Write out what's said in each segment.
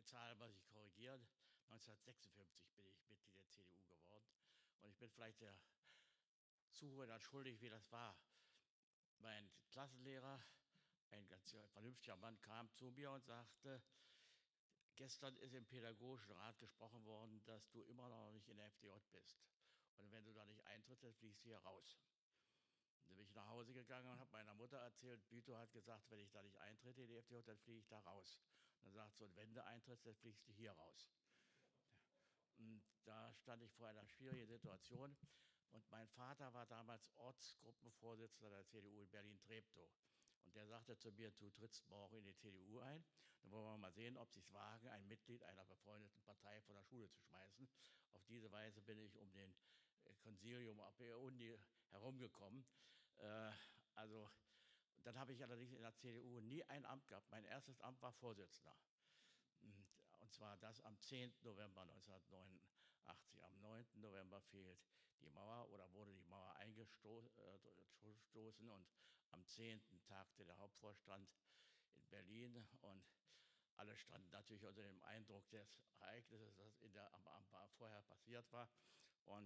eine Zahl muss ich korrigieren. 1956 bin ich Mitglied der CDU geworden. Und ich bin vielleicht der Zuhörer schuldig, wie das war. Mein Klassenlehrer, ein ganz vernünftiger Mann, kam zu mir und sagte, gestern ist im Pädagogischen Rat gesprochen worden, dass du immer noch nicht in der FDJ bist. Und wenn du da nicht eintrittst, dann fliegst du hier raus. Und dann bin ich nach Hause gegangen und habe meiner Mutter erzählt, Bütow hat gesagt, wenn ich da nicht eintrete in die FDJ, dann fliege ich da raus. Und dann sagt sie, und wenn du eintrittst, dann fliegst du hier raus. Und da stand ich vor einer schwierigen Situation. Und mein Vater war damals Ortsgruppenvorsitzender der CDU in Berlin-Treptow. Und der sagte zu mir, du trittst morgen in die CDU ein. Dann wollen wir mal sehen, ob sie es wagen, ein Mitglied einer befreundeten Partei von der Schule zu schmeißen. Auf diese Weise bin ich um den Konsilium ab der Uni herumgekommen. Also, dann habe ich allerdings in der CDU nie ein Amt gehabt. Mein erstes Amt war Vorsitzender. Und zwar das am 10. November 1989. Am 9. November fehlt die Mauer oder wurde die Mauer eingestoßen und am 10. tagte der Hauptvorstand in Berlin und alle standen natürlich unter dem Eindruck des Ereignisses, das vorher passiert war. Und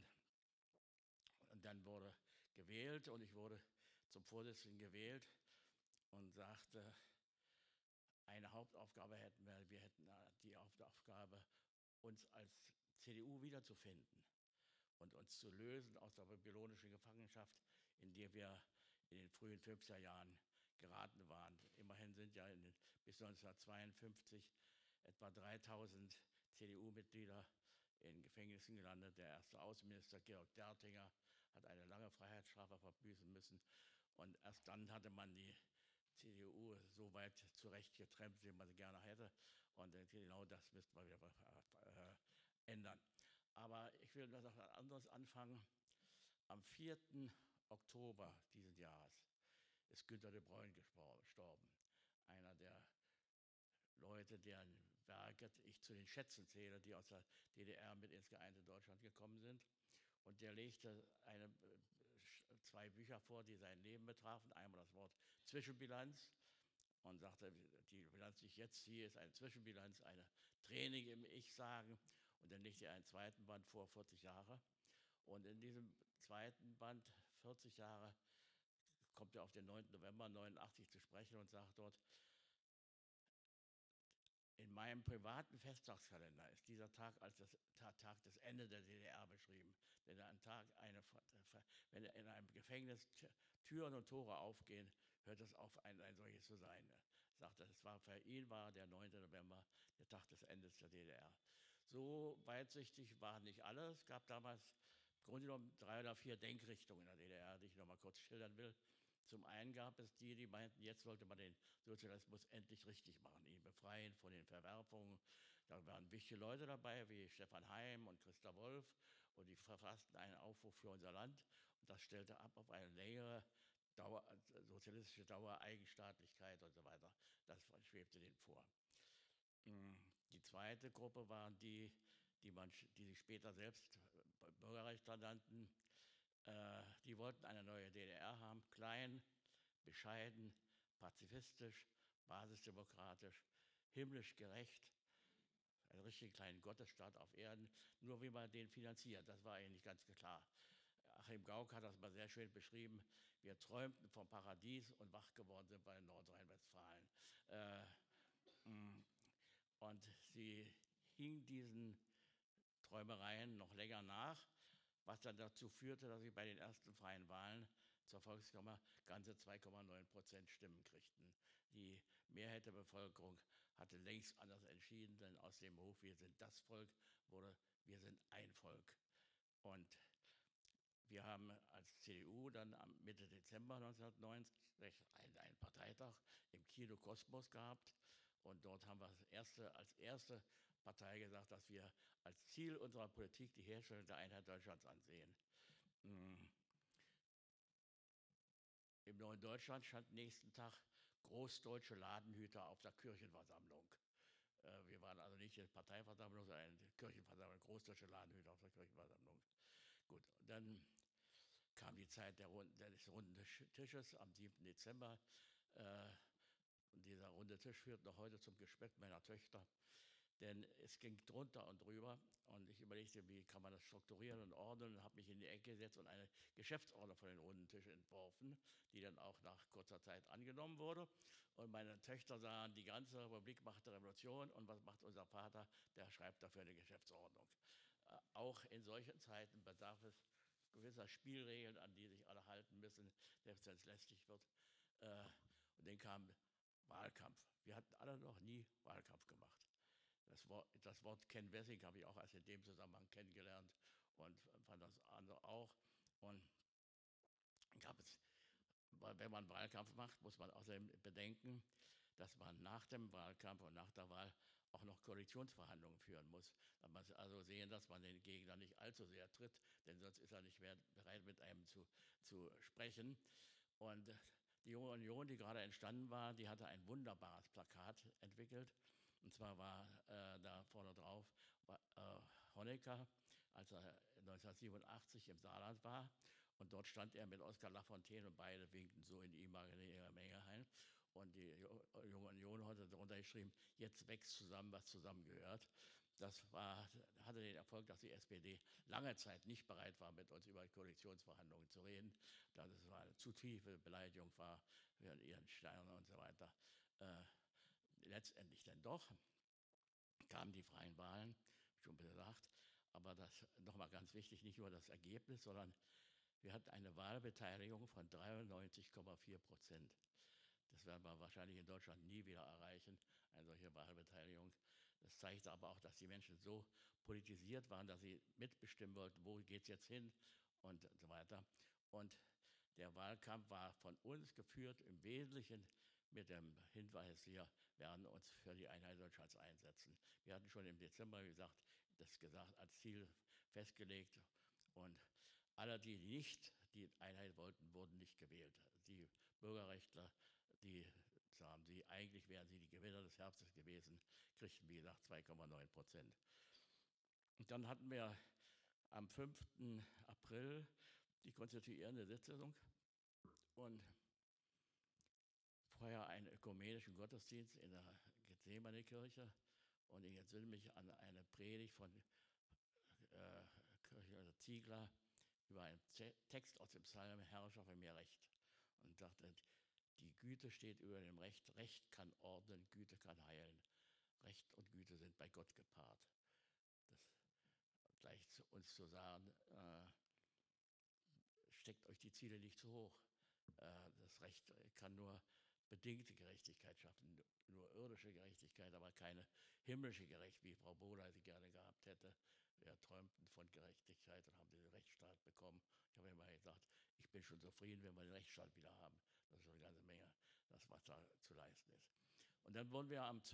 dann wurde gewählt und ich wurde zum Vorsitzenden gewählt und sagte, eine Hauptaufgabe hätten wir. Wir hätten die Hauptaufgabe, uns als CDU wiederzufinden und uns zu lösen aus der babylonischen Gefangenschaft, in die wir in den frühen 50er Jahren geraten waren. Immerhin sind ja bis 1952 etwa 3000 CDU-Mitglieder in Gefängnissen gelandet. Der erste Außenminister Georg Dertinger hat eine lange Freiheitsstrafe verbüßen müssen. Und erst dann hatte man die CDU so weit zurechtgetrennt, wie man sie gerne hätte. Und genau das müsste man wieder ändern. Aber ich will noch etwas anderes anfangen. Am 4. Oktober dieses Jahres ist Günter de Bruyne gestorben. Einer der Leute, deren Werke ich zu den Schätzen zähle, die aus der DDR mit ins geeinte Deutschland gekommen sind. Und der legte zwei Bücher vor, die sein Leben betrafen. Einmal das Wort Zwischenbilanz und sagte, die Bilanz, die ich jetzt ziehe, ist eine Zwischenbilanz, eine Training im Ich-Sagen. Und dann legte er einen zweiten Band vor, 40 Jahre. Und in diesem zweiten Band, 40 Jahre, kommt er auf den 9. November 89 zu sprechen und sagt dort, in meinem privaten Festtagskalender ist dieser Tag als Tag des Ende der DDR beschrieben. Denn ein Tag, wenn in einem Gefängnis Türen und Tore aufgehen, hört es auf, ein solches zu sein. Er sagte, für ihn war der 9. November der Tag des Endes der DDR. So weitsichtig war nicht alle. Es gab damals im Grunde genommen 3 oder 4 Denkrichtungen in der DDR, die ich noch mal kurz schildern will. Zum einen gab es die, die meinten, jetzt sollte man den Sozialismus endlich richtig machen, ihn befreien von den Verwerfungen. Da waren wichtige Leute dabei, wie Stefan Heym und Christa Wolf, und die verfassten einen Aufruf für unser Land. Und das stellte ab auf eine längere sozialistische Dauer, Eigenstaatlichkeit und so weiter. Das schwebte denen vor. Die zweite Gruppe waren die, die sich später selbst Bürgerrechtler nannten. Die wollten eine neue DDR haben, klein, bescheiden, pazifistisch, basisdemokratisch, himmlisch gerecht, einen richtigen kleinen Gottesstaat auf Erden, nur wie man den finanziert, das war eigentlich ganz klar. Achim Gauck hat das mal sehr schön beschrieben, wir träumten vom Paradies und wach geworden sind wir in Nordrhein-Westfalen. Und sie hing diesen Träumereien noch länger nach, was dann dazu führte, dass sie bei den ersten freien Wahlen zur Volkskammer ganze 2,9% Stimmen kriegten. Die Mehrheit der Bevölkerung hatte längst anders entschieden, denn aus dem Ruf, wir sind das Volk, wurde, wir sind ein Volk. Und wir haben als CDU dann am Mitte Dezember 1990 einen Parteitag im Kino Kosmos gehabt. Und dort haben wir als erste Partei gesagt, dass wir als Ziel unserer Politik die Herstellung der Einheit Deutschlands ansehen. Im Neuen Deutschland stand nächsten Tag großdeutsche Ladenhüter auf der Kirchenversammlung. Wir waren also nicht eine Parteiversammlung, sondern eine Kirchenversammlung, großdeutsche Ladenhüter auf der Kirchenversammlung. Gut, dann kam die Zeit des runden Tisches am 7. Dezember. Und dieser runde Tisch führt noch heute zum Gespött meiner Töchter. denn es ging drunter und drüber. Und ich überlegte, wie kann man das strukturieren und ordnen, und habe mich in die Ecke gesetzt und eine Geschäftsordnung für den runden Tisch entworfen, die dann auch nach kurzer Zeit angenommen wurde. Und meine Töchter sahen, die ganze Republik macht eine Revolution, und was macht unser Vater? Der schreibt dafür eine Geschäftsordnung. Auch in solchen Zeiten bedarf es gewisser Spielregeln, an die sich alle halten müssen, selbst wenn es lästig wird. Äh, und dann kam Wahlkampf. Wir hatten alle noch nie Wahlkampf gemacht. Das Wort Ken Wessing habe ich auch erst in dem Zusammenhang kennengelernt und fand das andere auch. Und gab es, wenn man Wahlkampf macht, muss man außerdem bedenken, dass man nach dem Wahlkampf und nach der Wahl auch noch Koalitionsverhandlungen führen muss. Man muss also sehen, dass man den Gegner nicht allzu sehr tritt, denn sonst ist er nicht mehr bereit, mit einem zu sprechen. Und die Junge Union, die gerade entstanden war, die hatte ein wunderbares Plakat entwickelt. Und zwar war da vorne drauf Honecker, als er 1987 im Saarland war. Und dort stand er mit Oskar Lafontaine, und beide winkten so in die imaginäre Menge ein. Und die Junge Union hatte darunter geschrieben: Jetzt wächst zusammen, was zusammengehört. Hatte den Erfolg, dass die SPD lange Zeit nicht bereit war, mit uns über Koalitionsverhandlungen zu reden, da das eine zu tiefe Beleidigung war für ihren Steiner und so weiter. Letztendlich dann doch kamen die freien Wahlen, schon gesagt. Aber das nochmal ganz wichtig, nicht nur das Ergebnis, sondern wir hatten eine Wahlbeteiligung von 93,4%. Das werden wir wahrscheinlich in Deutschland nie wieder erreichen, eine solche Wahlbeteiligung. Das zeigt aber auch, dass die Menschen so politisiert waren, dass sie mitbestimmen wollten, wo geht es jetzt hin und so weiter. Und der Wahlkampf war von uns geführt, im Wesentlichen mit dem Hinweis, wir werden uns für die Einheit Deutschlands einsetzen. Wir hatten schon im Dezember das als Ziel festgelegt, und alle, die nicht die Einheit wollten, wurden nicht gewählt. Die Bürgerrechtler, die sagen, eigentlich wären sie die Gewinner des Herbstes gewesen, kriegten, wie gesagt, 2,9%. Und dann hatten wir am 5. April die konstituierende Sitzung und vorher einen ökumenischen Gottesdienst in der Gethsemane-Kirche. Und ich entsinne mich an eine Predigt von Kirche Ziegler über einen Text aus dem Psalm Herr, schaffe mir Recht. Und dachte, die Güte steht über dem Recht. Recht kann ordnen, Güte kann heilen. Recht und Güte sind bei Gott gepaart. Das gleich uns zu sagen, steckt euch die Ziele nicht zu hoch. Das Recht kann nur bedingte Gerechtigkeit schaffen, nur irdische Gerechtigkeit, aber keine himmlische Gerechtigkeit, wie Frau Bohler sie gerne gehabt hätte. Wir träumten von Gerechtigkeit und haben den Rechtsstaat bekommen. Ich habe immer gesagt, ich bin schon zufrieden, wenn wir den Rechtsstaat wieder haben. Das ist eine ganze Menge, das was da zu leisten ist. Und dann wurden wir am